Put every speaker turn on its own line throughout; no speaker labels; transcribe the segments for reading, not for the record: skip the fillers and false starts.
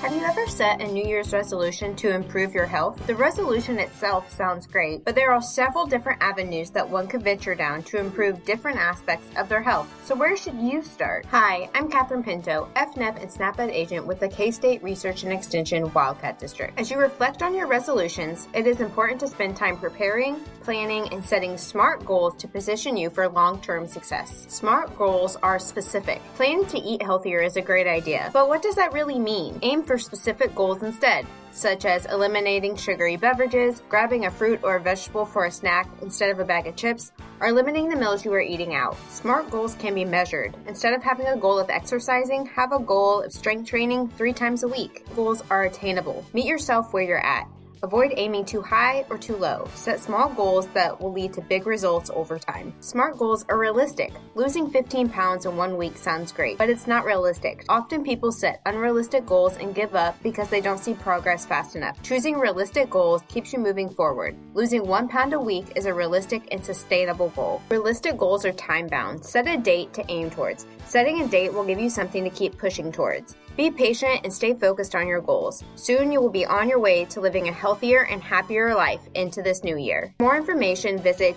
Have you ever set a New Year's resolution to improve your health? The resolution itself sounds great, but there are several different avenues that one could venture down to improve different aspects of their health. So where should you start? Hi, I'm Catherine Pinto, FNEP and SNAP-Ed agent with the K-State Research and Extension Wildcat District. As you reflect on your resolutions, it is important to spend time preparing, planning, and setting SMART goals to position you for long-term success. SMART goals are specific. Planning to eat healthier is a great idea, but what does that really mean? Aim for specific goals instead, such as eliminating sugary beverages, grabbing a fruit or a vegetable for a snack instead of a bag of chips, or limiting the meals you are eating out. SMART goals can be measured. Instead of having a goal of exercising, have a goal of strength training 3 times a week. Goals are attainable. Meet yourself where you're at. Avoid aiming too high or too low. Set small goals that will lead to big results over time. SMART goals are realistic. Losing 15 pounds in 1 week sounds great, but it's not realistic. Often people set unrealistic goals and give up because they don't see progress fast enough. Choosing realistic goals keeps you moving forward. Losing 1 pound a week is a realistic and sustainable goal. Realistic goals are time-bound. Set a date to aim towards. Setting a date will give you something to keep pushing towards. Be patient and stay focused on your goals. Soon you will be on your way to living a healthier and happier life into this new year. For more information, visit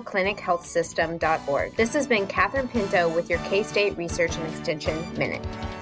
www.mayoclinichealthsystem.org. This has been Catherine Pinto with your K-State Research and Extension Minute.